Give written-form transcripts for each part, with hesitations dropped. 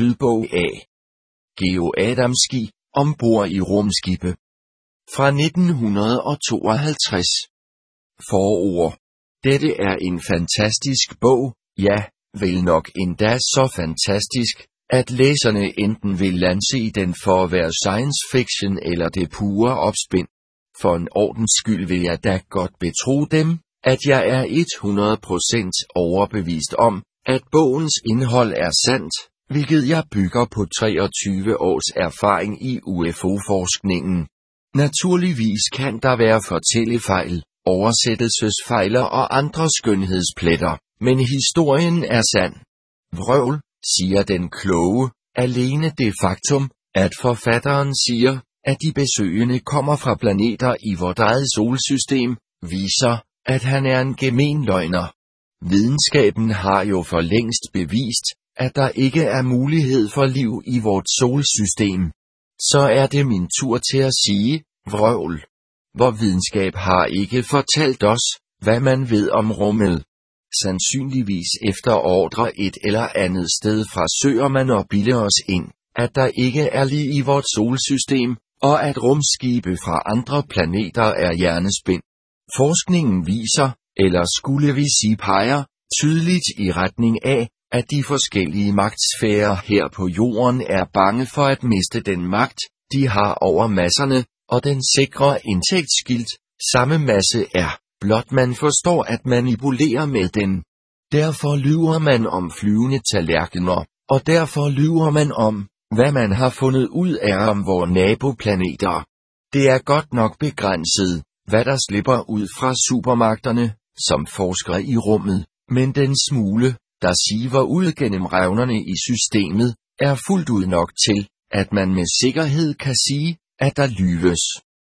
lydbog A. Georg Adamski, Ombord i rumskibe. Fra 1952. Forord. Dette er en fantastisk bog, ja, vel nok endda så fantastisk, at læserne enten vil lanse i den for at være science fiction eller det pure opspind. For en ordens skyld vil jeg da godt betro dem, at jeg er 100% overbevist om, at bogens indhold er sandt, hvilket jeg bygger på 23 års erfaring i UFO-forskningen. Naturligvis kan der være fortællefejl, oversættelsesfejl og andre skønhedspletter, men historien er sand. Vrøvl, siger den kloge, alene det faktum, at forfatteren siger, at de besøgende kommer fra planeter i vort eget solsystem, viser, at han er en gemen løgner. Videnskaben har jo for længst bevist, at der ikke er mulighed for liv i vort solsystem. Så er det min tur til at sige, vrøvl. Vor videnskab har ikke fortalt os, hvad man ved om rummet. Sandsynligvis efter ordre et eller andet sted fra søger man og bilder os ind, at der ikke er liv i vort solsystem, og at rumskibe fra andre planeter er hjernespind. Forskningen viser, eller skulle vi sige peger, tydeligt i retning af, at de forskellige magtsfærer her på jorden er bange for at miste den magt, de har over masserne, og den sikre indtægtsskilt, samme masse er, blot man forstår at manipulere med den. Derfor lyver man om flyvende tallerkener, og derfor lyver man om, hvad man har fundet ud af om vore naboplaneter. Det er godt nok begrænset, hvad der slipper ud fra supermagterne, som forskere i rummet, men den smule, der siver ud gennem revnerne i systemet, er fuldt ud nok til, at man med sikkerhed kan sige, at der lyves.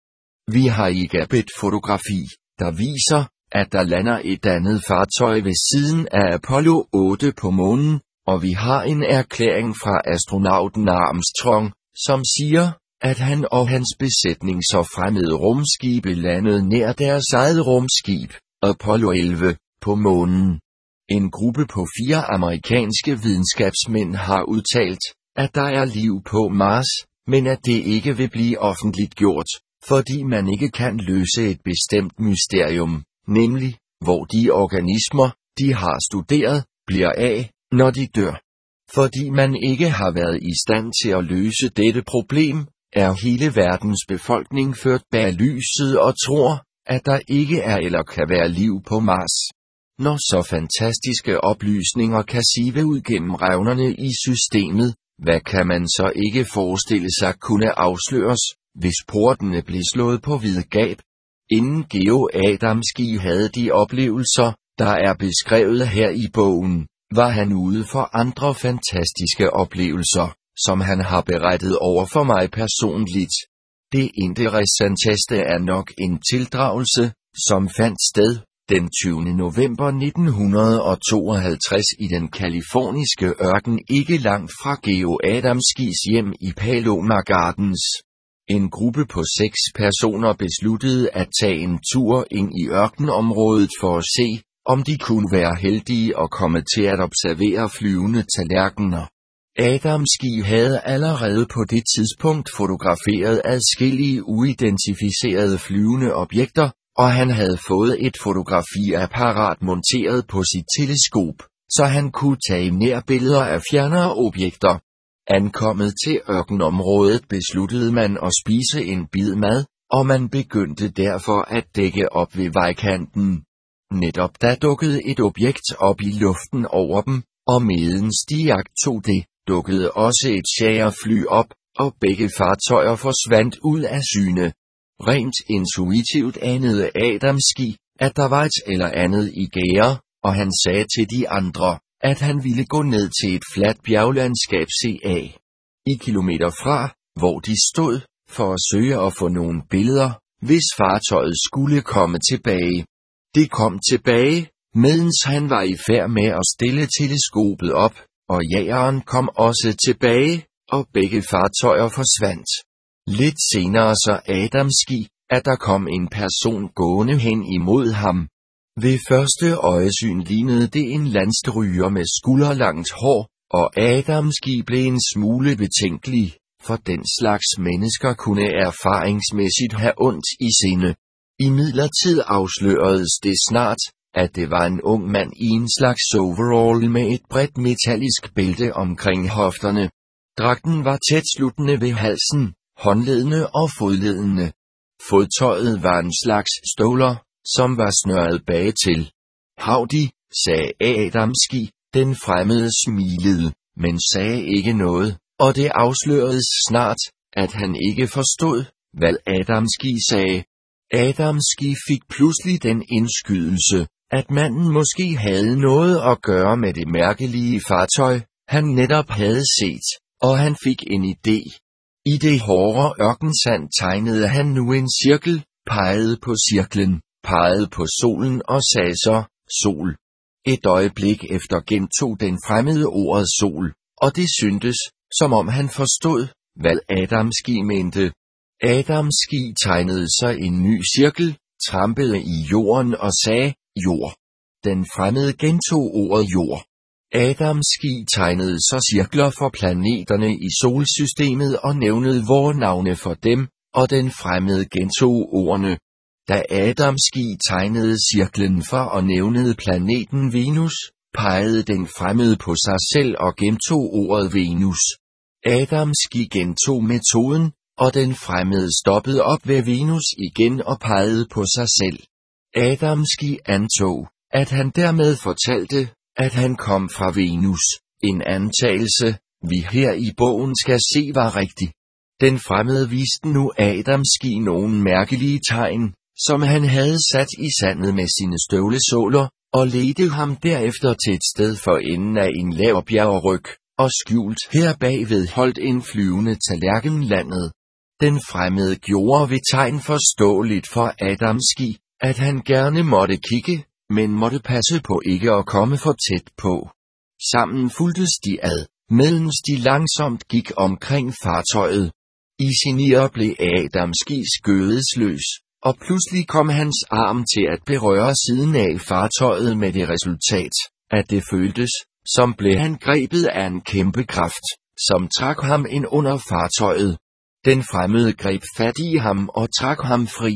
Vi har i et fotografi, der viser, at der lander et andet fartøj ved siden af Apollo 8 på månen, og vi har en erklæring fra astronauten Armstrong, som siger, at han og hans besætning så fremmede rumskibe landede nær deres eget rumskib, Apollo 11, på månen. En gruppe på 4 amerikanske videnskabsmænd har udtalt, at der er liv på Mars, men at det ikke vil blive offentligt gjort, fordi man ikke kan løse et bestemt mysterium, nemlig, hvor de organismer, de har studeret, bliver af, når de dør. Fordi man ikke har været i stand til at løse dette problem, er hele verdens befolkning ført bag lyset og tror, at der ikke er eller kan være liv på Mars. Når så fantastiske oplysninger kan sive ud gennem revnerne i systemet, hvad kan man så ikke forestille sig kunne afsløres, hvis portene blev slået på vid gab? Inden Georg Adamski havde de oplevelser, der er beskrevet her i bogen, var han ude for andre fantastiske oplevelser, som han har berettet over for mig personligt. Det interessanteste er nok en tildragelse, som fandt sted den 20. november 1952 i den kaliforniske ørken ikke langt fra Georg Adamskis hjem i Palomar Gardens. En gruppe på 6 personer besluttede at tage en tur ind i ørkenområdet for at se, om de kunne være heldige og komme til at observere flyvende tallerkener. Adamski havde allerede på det tidspunkt fotograferet adskillige uidentificerede flyvende objekter, og han havde fået et fotografiapparat monteret på sit teleskop, så han kunne tage nærbilleder af fjernere objekter. Ankommet til ørkenområdet besluttede man at spise en bid mad, og man begyndte derfor at dække op ved vejkanten. Netop da dukkede et objekt op i luften over dem, og medens de jagtog det, dukkede også et jagerfly op, og begge fartøjer forsvandt ud af syne. Rent intuitivt anede Adamski, at der var et eller andet i gære, og han sagde til de andre, at han ville gå ned til et fladt bjerglandskab ca. I kilometer fra, hvor de stod, for at søge at få nogle billeder, hvis fartøjet skulle komme tilbage. Det kom tilbage, medens han var i færd med at stille teleskopet op, og jageren kom også tilbage, og begge fartøjer forsvandt. Lidt senere så Adamski, at der kom en person gående hen imod ham. Ved første øjesyn lignede det en landstryger med skulderlangt hår, og Adamski blev en smule betænkelig, for den slags mennesker kunne erfaringsmæssigt have ondt i sinde. Imidlertid afsløredes det snart, at det var en ung mand i en slags overall med et bredt metallisk bælte omkring hofterne. Dragten var tætsluttende ved halsen, håndledene og fodledene. Fodtøjet var en slags støvler, som var snøret bagtil. Howdy, sagde Adamski. Den fremmede smilede, men sagde ikke noget, og det afsløredes snart, at han ikke forstod, hvad Adamski sagde. Adamski fik pludselig den indskydelse, at manden måske havde noget at gøre med det mærkelige fartøj, han netop havde set, og han fik en idé. I det hårde ørkensand tegnede han nu en cirkel, pegede på cirklen, pegede på solen og sagde så, sol. Et øjeblik efter gentog den fremmede ordet sol, og det syntes, som om han forstod, hvad Adamski mente. Adamski tegnede så en ny cirkel, trampede i jorden og sagde, jord. Den fremmede gentog ordet jord. Adamski tegnede så cirkler for planeterne i solsystemet og nævnede vore navne for dem, og den fremmede gentog ordene. Da Adamski tegnede cirklen for og nævnede planeten Venus, pegede den fremmede på sig selv og gentog ordet Venus. Adamski gentog metoden, og den fremmede stoppede op ved Venus igen og pegede på sig selv. Adamski antog, at han dermed fortalte, at han kom fra Venus, en antagelse, vi her i bogen skal se var rigtig. Den fremmede viste nu Adamski nogle mærkelige tegn, som han havde sat i sandet med sine støvlesåler, og ledte ham derefter til et sted for enden af en lav bjergryg, og skjult her bagved holdt en flyvende tallerken landet. Den fremmede gjorde ved tegn forståeligt for Adamski, at han gerne måtte kigge, men måtte passe på ikke at komme for tæt på. Sammen fulgtes de ad, mens de langsomt gik omkring fartøjet. I sin iver blev Adamski skødesløs, og pludselig kom hans arm til at berøre siden af fartøjet med det resultat, at det føltes, som blev han grebet af en kæmpe kraft, som trak ham ind under fartøjet. Den fremmede greb fat i ham og trak ham fri.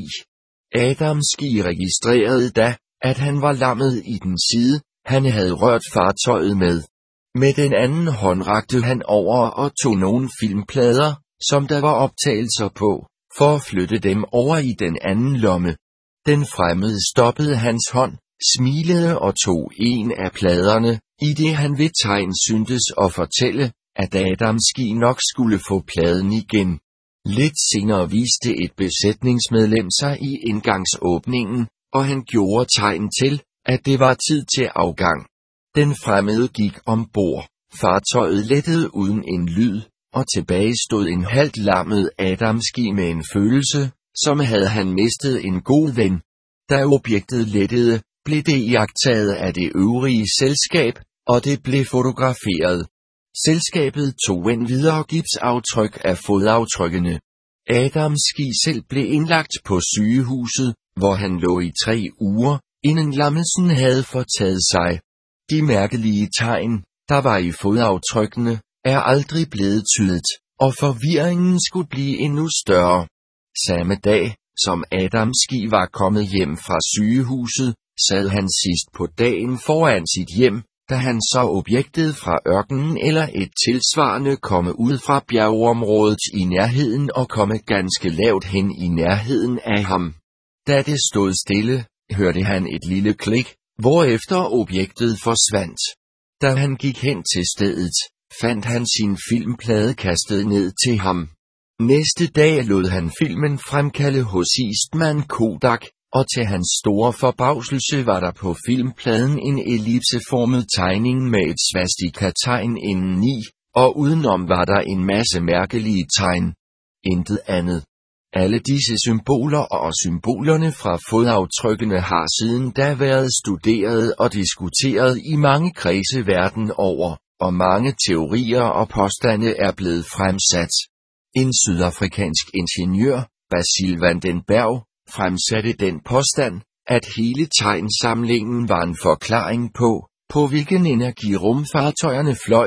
Adamski registrerede da, at han var lammet i den side, han havde rørt fartøjet med. Med den anden hånd rakte han over og tog nogle filmplader, som der var optagelser på, for at flytte dem over i den anden lomme. Den fremmede stoppede hans hånd, smilede og tog en af pladerne, i det han ved tegn syntes at fortælle, at Adamski nok skulle få pladen igen. Lidt senere viste et besætningsmedlem sig i indgangsåbningen, og han gjorde tegn til, at det var tid til afgang. Den fremmede gik ombord, fartøjet lettede uden en lyd, og tilbage stod en halvt lammet Adamski med en følelse, som havde han mistet en god ven. Da objektet lettede, blev det iagttaget af det øvrige selskab, og det blev fotograferet. Selskabet tog en videre gipsaftryk af fodaftrykkene. Adamski selv blev indlagt på sygehuset, hvor han lå i 3 uger, inden lammelsen havde fortaget sig. De mærkelige tegn, der var i fodaftrykkene, er aldrig blevet tydet, og forvirringen skulle blive endnu større. Samme dag, som Adamski var kommet hjem fra sygehuset, sad han sidst på dagen foran sit hjem, da han så objektet fra ørkenen eller et tilsvarende komme ud fra bjergområdet i nærheden og komme ganske lavt hen i nærheden af ham. Da det stod stille, hørte han et lille klik, hvorefter objektet forsvandt. Da han gik hen til stedet, fandt han sin filmplade kastet ned til ham. Næste dag lod han filmen fremkalde hos Eastman Kodak, og til hans store forbavselse var der på filmpladen en ellipseformet tegning med et svastika-tegn indeni, og udenom var der en masse mærkelige tegn. Intet andet. Alle disse symboler og symbolerne fra fodaftrykkene har siden da været studeret og diskuteret i mange kredse verden over, og mange teorier og påstande er blevet fremsat. En sydafrikansk ingeniør, Basil van den Berg, fremsatte den påstand, at hele tegnsamlingen var en forklaring på hvilken energi rumfartøjerne fløj,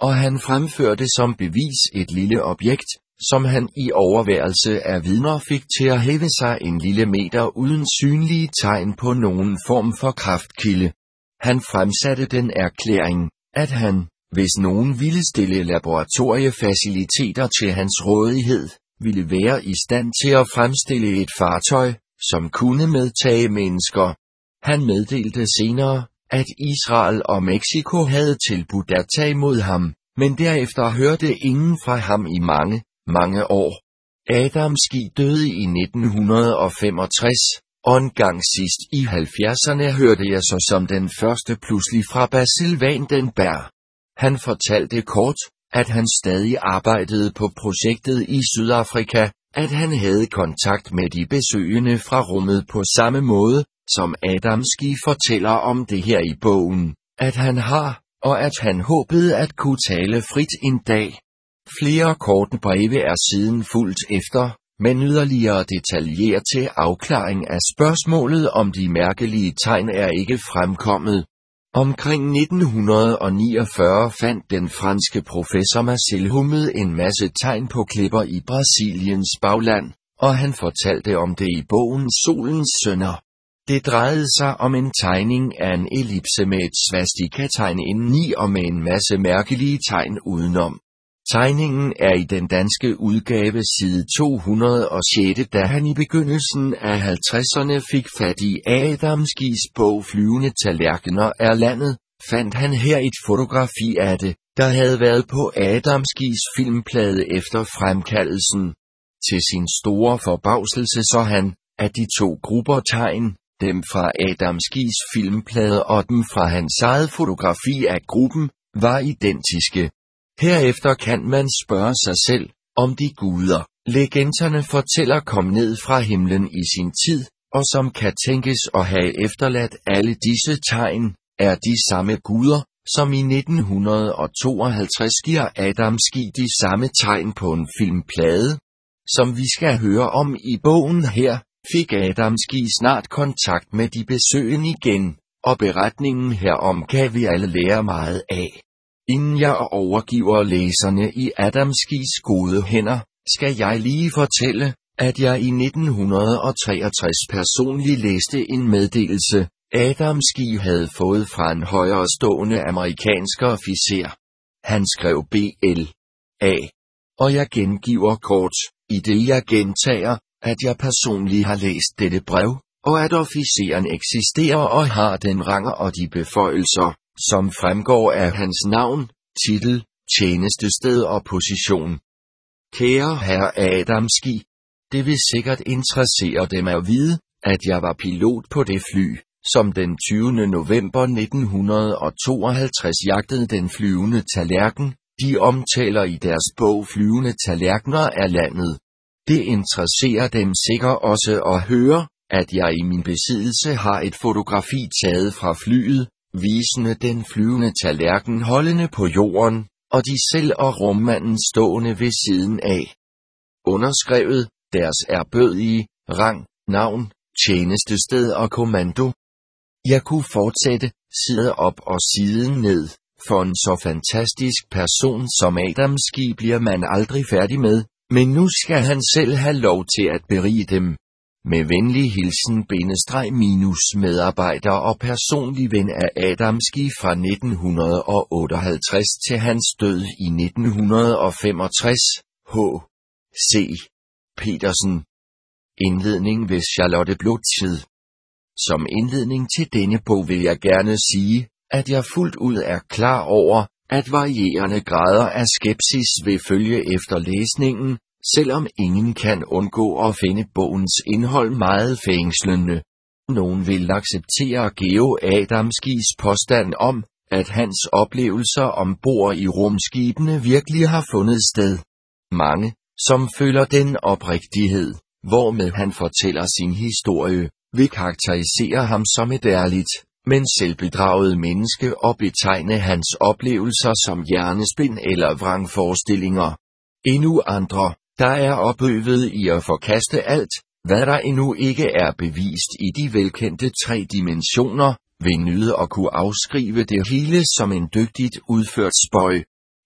og han fremførte som bevis et lille objekt, som han i overværelse af vidner fik til at hæve sig en lille meter uden synlige tegn på nogen form for kraftkilde. Han fremsatte den erklæring, at han, hvis nogen ville stille laboratoriefaciliteter til hans rådighed, ville være i stand til at fremstille et fartøj, som kunne medtage mennesker. Han meddelte senere, at Israel og Mexico havde tilbudt at tage imod ham, men derefter hørte ingen fra ham i mange år. Adamski døde i 1965, og en gang sidst i 70'erne hørte jeg så som den første pludselig fra Basil van den Berg. Han fortalte kort, at han stadig arbejdede på projektet i Sydafrika, at han havde kontakt med de besøgende fra rummet på samme måde, som Adamski fortæller om det her i bogen, at han har, og at han håbede at kunne tale frit en dag. Flere korte breve er siden fulgt efter, men yderligere detaljer til afklaring af spørgsmålet om de mærkelige tegn er ikke fremkommet. Omkring 1949 fandt den franske professor Marcel Humed en masse tegn på klipper i Brasiliens bagland, og han fortalte om det i bogen Solens Sønner. Det drejede sig om en tegning af en ellipse med et svastikategn indeni og med en masse mærkelige tegn udenom. Tegningen er i den danske udgave side 206. Da han i begyndelsen af 50'erne fik fat i Adamskis bog Flyvende Tallerkener er landet, fandt han her et fotografi af det, der havde været på Adamskis filmplade efter fremkaldelsen. Til sin store forbavselse så han, at de to grupper tegn, dem fra Adamskis filmplade og dem fra hans eget fotografi af gruppen, var identiske. Herefter kan man spørge sig selv, om de guder, legenderne fortæller kom ned fra himlen i sin tid, og som kan tænkes at have efterladt alle disse tegn, er de samme guder, som i 1952 giver Adamski de samme tegn på en filmplade. Som vi skal høre om i bogen her, fik Adamski snart kontakt med de besøgende igen, og beretningen herom kan vi alle lære meget af. Inden jeg overgiver læserne i Adamskis gode hænder, skal jeg lige fortælle, at jeg i 1963 personligt læste en meddelelse, Adamski havde fået fra en højerestående amerikansk officer. Han skrev B.L.A. Og jeg gengiver kort, i det jeg gentager, at jeg personligt har læst dette brev, og at officeren eksisterer og har den rang og de beføjelser, som fremgår af hans navn, titel, tjenestested og position. Kære herre Adamski, det vil sikkert interessere dem at vide, at jeg var pilot på det fly, som den 20. november 1952 jagtede den flyvende tallerken, de omtaler i deres bog Flyvende Tallerkener er landet. Det interesserer dem sikkert også at høre, at jeg i min besiddelse har et fotografi taget fra flyet, visende den flyvende tallerken holdende på jorden, og de selv og rummanden stående ved siden af. Underskrevet, deres ærbødige, rang, navn, tjenestested og kommando. Jeg kunne fortsætte, side op og side ned, for en så fantastisk person som Adamski bliver man aldrig færdig med, men nu skal han selv have lov til at berige dem. Med venlig hilsen -medarbejder og personlig ven af Adamski fra 1958 til hans død i 1965, H.C. Petersen. Indledning ved Charlotte Blodtid. Som indledning til denne bog vil jeg gerne sige, at jeg fuldt ud er klar over, at varierende grader af skepsis vil følge efter læsningen, selvom ingen kan undgå at finde bogens indhold meget fængslende. Nogen vil acceptere Georg Adamskis påstand om, at hans oplevelser ombord i rumskibene virkelig har fundet sted. Mange, som føler den oprigtighed, hvormed han fortæller sin historie, vil karakterisere ham som et ærligt, men selvbedraget menneske og betegne hans oplevelser som hjernespind eller vrangforestillinger. Endnu andre, der er opøvet i at forkaste alt, hvad der endnu ikke er bevist i de velkendte 3 dimensioner, vil nyde at kunne afskrive det hele som en dygtigt udført spøg.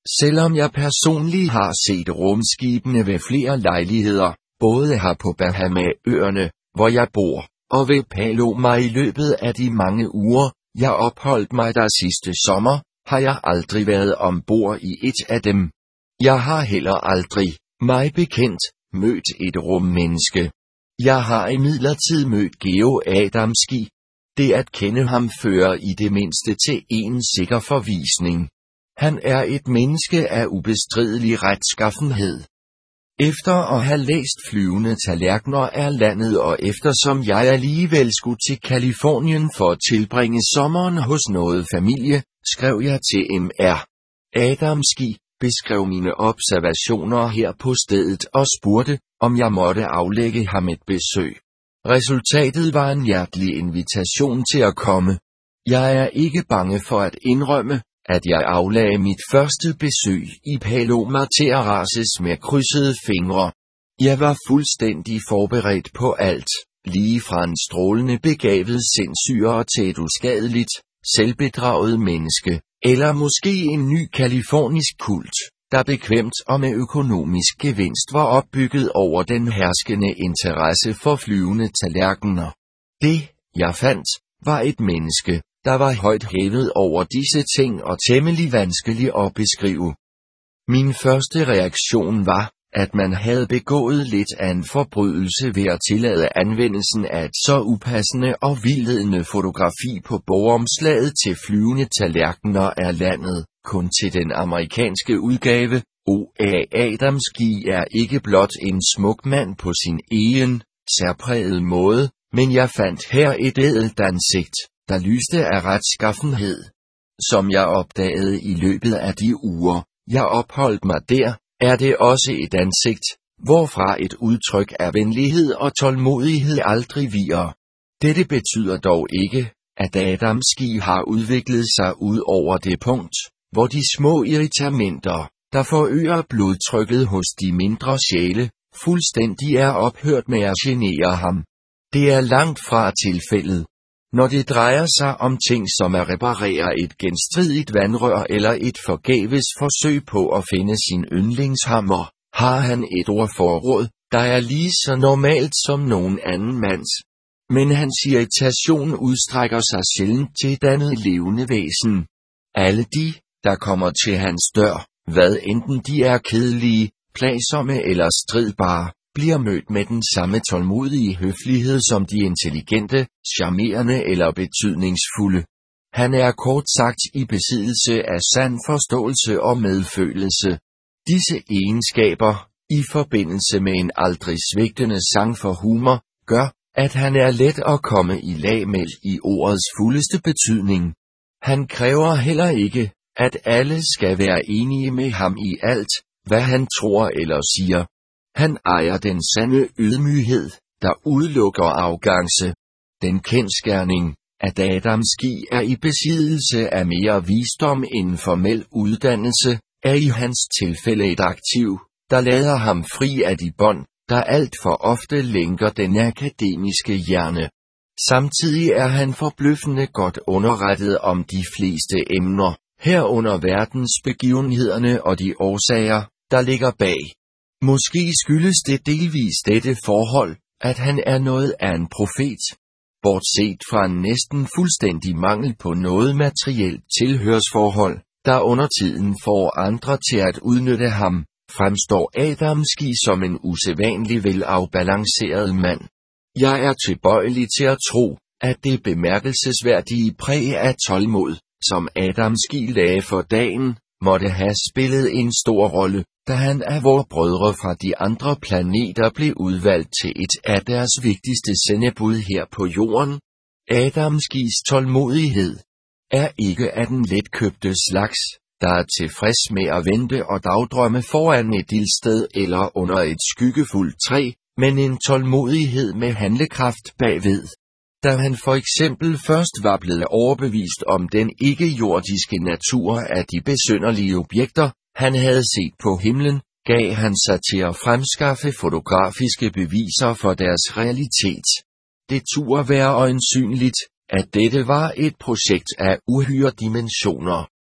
Selvom jeg personligt har set rumskibene ved flere lejligheder, både her på Bahamaøerne, hvor jeg bor, og ved Paloma i løbet af de mange uger, jeg opholdt mig der sidste sommer, har jeg aldrig været ombord i et af dem. Jeg har heller aldrig, mig bekendt, mødt et rummenneske. Jeg har imidlertid mødt Georg Adamski. Det at kende ham fører i det mindste til en sikker forvisning. Han er et menneske af ubestridelig retskaffenhed. Efter at have læst Flyvende Tallerkener er landet, og eftersom jeg alligevel skulle til Californien for at tilbringe sommeren hos noget familie, skrev jeg til M.R. Adamski, beskrev mine observationer her på stedet og spurgte, om jeg måtte aflægge ham et besøg. Resultatet var en hjertelig invitation til at komme. Jeg er ikke bange for at indrømme, at jeg aflagde mit første besøg i Paloma Terraces med krydsede fingre. Jeg var fuldstændig forberedt på alt, lige fra en strålende begavet sindssyger til et uskadeligt, selvbedraget menneske, eller måske en ny kalifornisk kult, der bekvemt og med økonomisk gevinst var opbygget over den herskende interesse for flyvende tallerkener. Det, jeg fandt, var et menneske, der var højt hævet over disse ting og temmelig vanskelig at beskrive. Min første reaktion var, at man havde begået lidt af en forbrydelse ved at tillade anvendelsen af et så upassende og vildledende fotografi på bogomslaget til Flyvende Tallerkener er landet, kun til den amerikanske udgave. O.A. Adamski er ikke blot en smuk mand på sin egen, særprægede måde, men jeg fandt her et ædelt ansigt, der lyste af retskaffenhed. Som jeg opdagede i løbet af de uger, jeg opholdt mig der, er det også et ansigt, hvorfra et udtryk af venlighed og tålmodighed aldrig viger. Dette betyder dog ikke, at Adamski har udviklet sig ud over det punkt, hvor de små irritamenter, der forøger blodtrykket hos de mindre sjæle, fuldstændig er ophørt med at genere ham. Det er langt fra tilfældet. Når det drejer sig om ting som at reparere et genstridigt vandrør eller et forgæves forsøg på at finde sin yndlingshammer, har han et ordforråd, der er lige så normalt som nogen anden mands. Men hans irritation udstrækker sig sjældent til et andet levende væsen. Alle de, der kommer til hans dør, hvad enten de er kedelige, plagsomme eller stridbare, bliver mødt med den samme tålmodige høflighed som de intelligente, charmerende eller betydningsfulde. Han er kort sagt i besiddelse af sand forståelse og medfølelse. Disse egenskaber, i forbindelse med en aldrig svigtende sang for humor, gør, at han er let at komme i lag med i ordets fuldeste betydning. Han kræver heller ikke, at alle skal være enige med ham i alt, hvad han tror eller siger. Han ejer den sande ydmyghed, der udelukker arrogance. Den kendsgerning, at Adamski er i besiddelse af mere visdom end formel uddannelse, er i hans tilfælde et aktiv, der lader ham fri af de bånd, der alt for ofte lænker den akademiske hjerne. Samtidig er han forbløffende godt underrettet om de fleste emner, herunder verdensbegivenhederne og de årsager, der ligger bag. Måske skyldes det delvis dette forhold, at han er noget af en profet. Bortset fra en næsten fuldstændig mangel på noget materielt tilhørsforhold, der under tiden får andre til at udnytte ham, fremstår Adamski som en usædvanlig velafbalanceret mand. Jeg er tilbøjelig til at tro, at det bemærkelsesværdige præg af tålmod, som Adamski lagde for dagen, måtte have spillet en stor rolle, da han af vore brødre fra de andre planeter blev udvalgt til et af deres vigtigste sendebud her på jorden. Adamskis tålmodighed er ikke af den letkøbte slags, der er tilfreds med at vente og dagdrømme foran et ildsted eller under et skyggefuldt træ, men en tålmodighed med handlekraft bagved. Da han for eksempel først var blevet overbevist om den ikke-jordiske natur af de besynderlige objekter, han havde set på himlen, gav han sig til at fremskaffe fotografiske beviser for deres realitet. Det turde være øjensynligt, at dette var et projekt af uhyre dimensioner.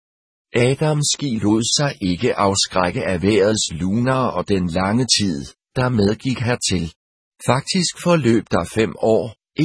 Adamski lod sig ikke afskrække af vejrets luner og den lange tid, der medgik hertil. Faktisk forløb der 5 år, 1948-1952,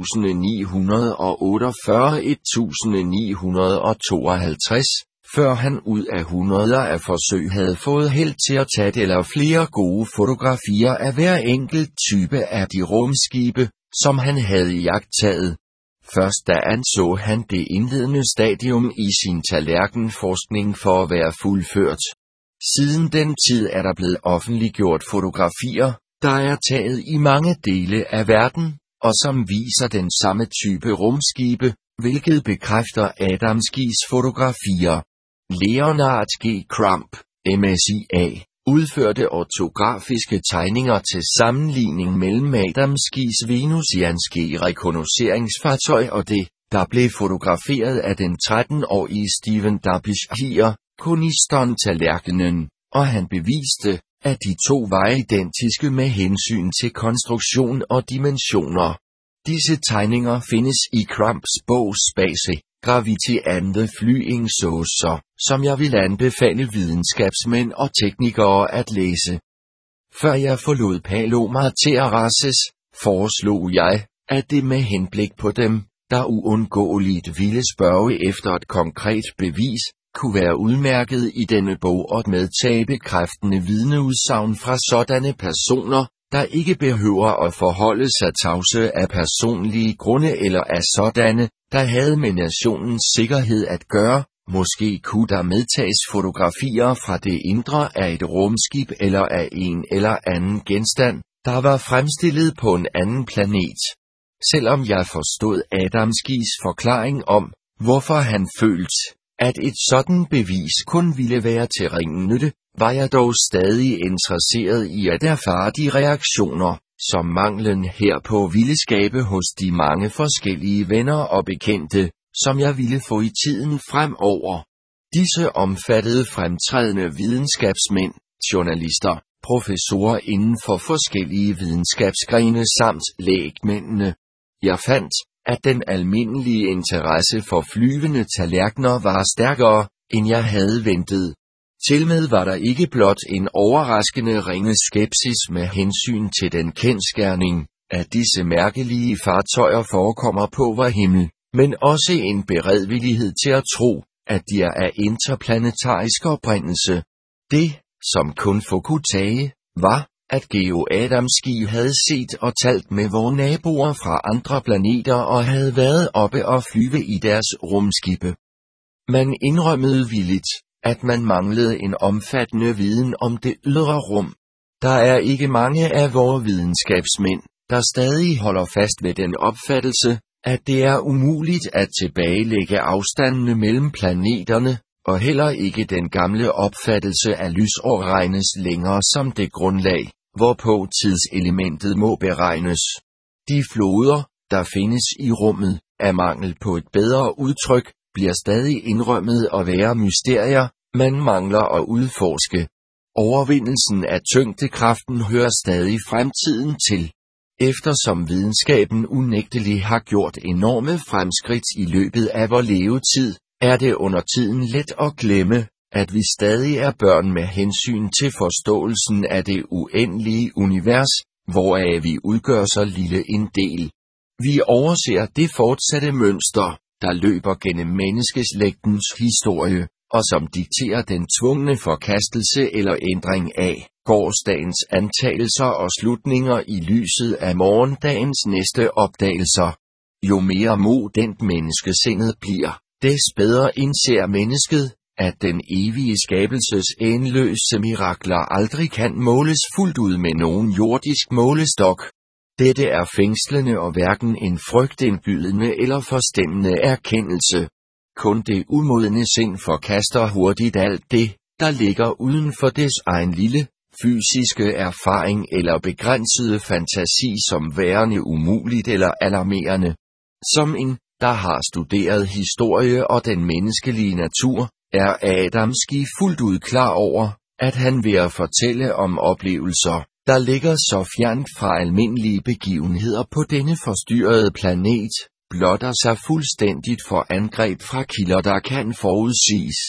før han ud af hundreder af forsøg havde fået held til at tage eller flere gode fotografier af hver enkelt type af de rumskibe, som han havde iagttaget. Først da anså han det indledende stadium i sin tallerkenforskning for at være fuldført. Siden den tid er der blevet offentliggjort fotografier, der er taget i mange dele af verden, og som viser den samme type rumskibe, hvilket bekræfter Adamskis fotografier. Leonard G. Crump, MSIA, udførte ortografiske tegninger til sammenligning mellem Adamskis venusianske rekognosceringsfartøj og det, der blev fotograferet af den 13-årige Stephen Derbyshire, Coniston-tallerkenen, og han beviste, at de to var identiske med hensyn til konstruktion og dimensioner. Disse tegninger findes i Crumps bog Space, Gravity and the Flying Saucer, som jeg vil anbefale videnskabsmænd og teknikere at læse. Før jeg forlod Palomar Terraces, foreslog jeg, at det med henblik på dem, der uundgåeligt ville spørge efter et konkret bevis, kunne være udmærket i denne bog at medtage bekræftende vidneudsagn fra sådanne personer, der ikke behøver at forholde sig tavse af personlige grunde eller af sådanne, der havde med nationens sikkerhed at gøre. Måske kunne der medtages fotografier fra det indre af et rumskib eller af en eller anden genstand, der var fremstillet på en anden planet. Selvom jeg forstod Adamskis forklaring om, hvorfor han følte, at et sådan bevis kun ville være til ringen nytte, var jeg dog stadig interesseret i at erfare de reaktioner, som manglen herpå ville skabe hos de mange forskellige venner og bekendte, som jeg ville få i tiden fremover. Disse omfattede fremtrædende videnskabsmænd, journalister, professorer inden for forskellige videnskabsgrene samt lægmændene. Jeg fandt, at den almindelige interesse for flyvende tallerkener var stærkere, end jeg havde ventet. Tilmed var der ikke blot en overraskende ringe skepsis med hensyn til den kendsgerning, at disse mærkelige fartøjer forekommer på vor himmel, men også en beredvillighed til at tro, at de er af interplanetarisk oprindelse. Det, som kun få kunne tage, var, at Geo Adamski havde set og talt med vore naboer fra andre planeter og havde været oppe og flyve i deres rumskibe. Man indrømmede villigt, at man manglede en omfattende viden om det ydre rum. Der er ikke mange af vore videnskabsmænd, der stadig holder fast ved den opfattelse, at det er umuligt at tilbagelægge afstandene mellem planeterne, og heller ikke den gamle opfattelse af lysår regnes længere som det grundlag, hvorpå tidselementet må beregnes. De floder, der findes i rummet, af mangel på et bedre udtryk, bliver stadig indrømmet at være mysterier, man mangler at udforske. Overvindelsen af tyngdekraften hører stadig fremtiden til. Eftersom videnskaben unægteligt har gjort enorme fremskridt i løbet af vor levetid, er det under tiden let at glemme, at vi stadig er børn med hensyn til forståelsen af det uendelige univers, hvoraf vi udgør så lille en del. Vi overser det fortsatte mønster, der løber gennem menneskeslægtens historie, og som dikterer den tvungne forkastelse eller ændring af gårsdagens antagelser og slutninger i lyset af morgendagens næste opdagelser. Jo mere modent menneskesindet bliver, des bedre indser mennesket, at den evige skabelses endeløse mirakler aldrig kan måles fuldt ud med nogen jordisk målestok. Dette er fængslende og hverken en frygtindgydende eller forstemmende erkendelse. Kun det umodne sind forkaster hurtigt alt det, der ligger uden for dets egen lille, fysiske erfaring eller begrænsede fantasi som værende umuligt eller alarmerende. Som en, der har studeret historie og den menneskelige natur, er Adamski fuldt ud klar over, at han ved at fortælle om oplevelser, der ligger så fjernt fra almindelige begivenheder på denne forstyrrede planet, blotter sig fuldstændigt for angreb fra kilder, der kan forudsiges.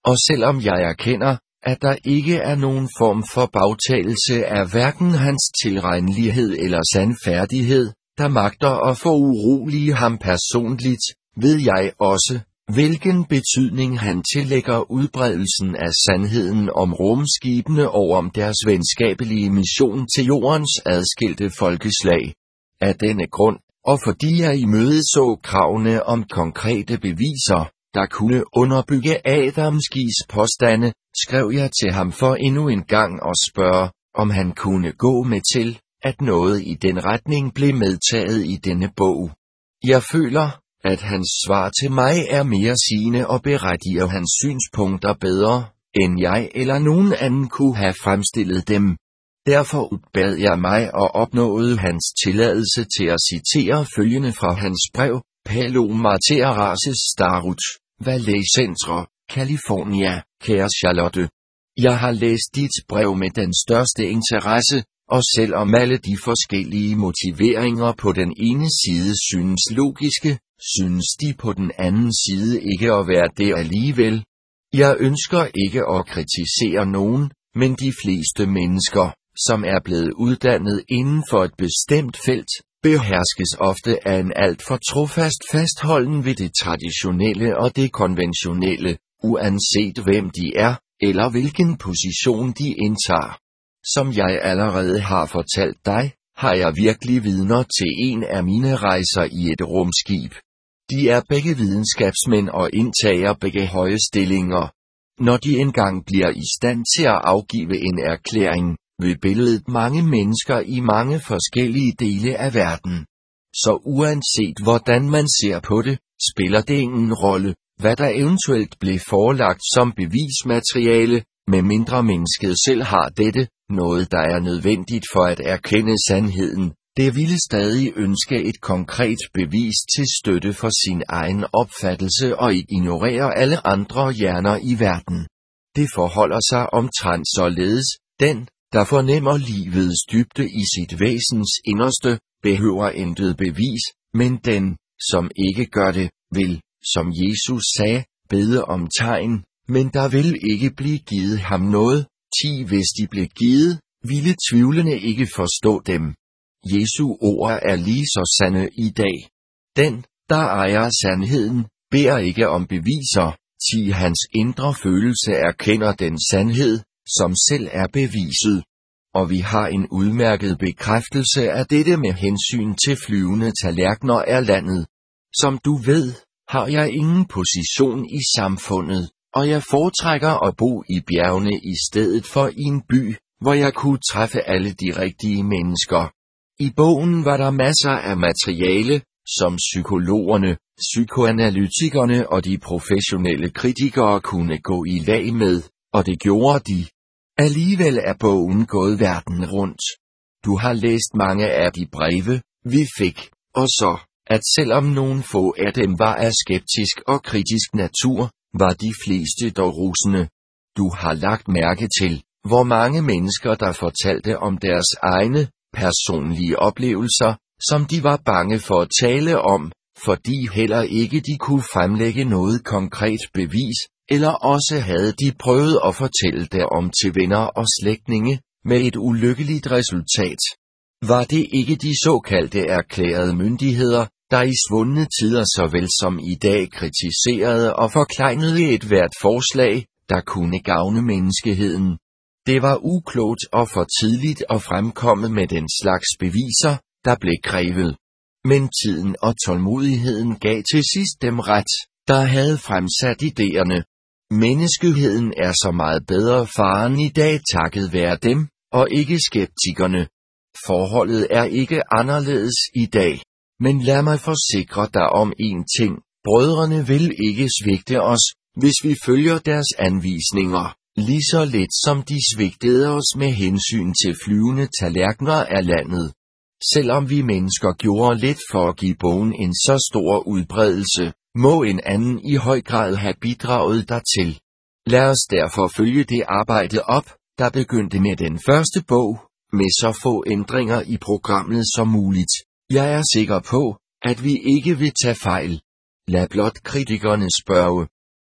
Og selvom jeg erkender, at der ikke er nogen form for bagtagelse af hverken hans tilregnelighed eller sandfærdighed, der magter at forurolige ham personligt, ved jeg også, hvilken betydning han tillægger udbredelsen af sandheden om rumskibene og om deres venskabelige mission til jordens adskilte folkeslag. Af denne grund, og fordi jeg imødeså kravene om konkrete beviser, der kunne underbygge Adamskis påstande, skrev jeg til ham for endnu en gang at spørge, om han kunne gå med til, at noget i den retning blev medtaget i denne bog. Jeg føler, at hans svar til mig er mere sigende og berettiger hans synspunkter bedre, end jeg eller nogen anden kunne have fremstillet dem. Derfor bad jeg mig og opnåede hans tilladelse til at citere følgende fra hans brev, Paloma Terraces Starut, Valley Centre, California, kære Charlotte. Jeg har læst dit brev med den største interesse, og selvom alle de forskellige motiveringer på den ene side synes logiske, synes de på den anden side ikke at være det alligevel. Jeg ønsker ikke at kritisere nogen, men de fleste mennesker, som er blevet uddannet inden for et bestemt felt, beherskes ofte af en alt for trofast fastholden ved det traditionelle og det konventionelle, uanset hvem de er, eller hvilken position de indtager. Som jeg allerede har fortalt dig, har jeg virkelig vidner til en af mine rejser i et rumskib. De er begge videnskabsmænd og indtager begge høje stillinger. Når de engang bliver i stand til at afgive en erklæring, vil billedet mange mennesker i mange forskellige dele af verden. Så uanset hvordan man ser på det, spiller det ingen rolle, hvad der eventuelt blev forelagt som bevismateriale, medmindre mennesket selv har dette, noget der er nødvendigt for at erkende sandheden. Det ville stadig ønske et konkret bevis til støtte for sin egen opfattelse og ignorere alle andre hjerner i verden. Det forholder sig omtrent således, den, der fornemmer livets dybde i sit væsens inderste, behøver intet bevis, men den, som ikke gør det, vil, som Jesus sagde, bede om tegn, men der vil ikke blive givet ham noget, hvis de blev givet, ville tvivlende ikke forstå dem. Jesu ord er lige så sande i dag. Den, der ejer sandheden, beder ikke om beviser, hans indre følelse erkender den sandhed, som selv er beviset. Og vi har en udmærket bekræftelse af dette med hensyn til flyvende tallerkener er landet. Som du ved, har jeg ingen position i samfundet, og jeg foretrækker at bo i bjergene i stedet for i en by, hvor jeg kunne træffe alle de rigtige mennesker. I bogen var der masser af materiale, som psykologerne, psykoanalytikerne og de professionelle kritikere kunne gå i lag med, og det gjorde de. Alligevel er bogen gået verden rundt. Du har læst mange af de breve, vi fik, og så, at selvom nogle få af dem var af skeptisk og kritisk natur, var de fleste dog rosende. Du har lagt mærke til, hvor mange mennesker der fortalte om deres egne, personlige oplevelser, som de var bange for at tale om, fordi heller ikke de kunne fremlægge noget konkret bevis, eller også havde de prøvet at fortælle derom til venner og slægtninge, med et ulykkeligt resultat. Var det ikke de såkaldte erklærede myndigheder, der i svundne tider såvel som i dag kritiserede og forklejnede et hvert forslag, der kunne gavne menneskeheden? Det var uklogt og for tidligt at fremkomme med den slags beviser, der blev krævet. Men tiden og tålmodigheden gav til sidst dem ret, der havde fremsat idéerne. Menneskeheden er så meget bedre faren i dag takket være dem, og ikke skeptikerne. Forholdet er ikke anderledes i dag. Men lad mig forsikre dig om en ting, brødrene vil ikke svigte os, hvis vi følger deres anvisninger, lige så let som de svigtede os med hensyn til flyvende tallerkener af landet. Selvom vi mennesker gjorde lidt for at give bogen en så stor udbredelse, må en anden i høj grad have bidraget dertil. Lad os derfor følge det arbejde op, der begyndte med den første bog, med så få ændringer i programmet som muligt. Jeg er sikker på, at vi ikke vil tage fejl. Lad blot kritikerne spørge.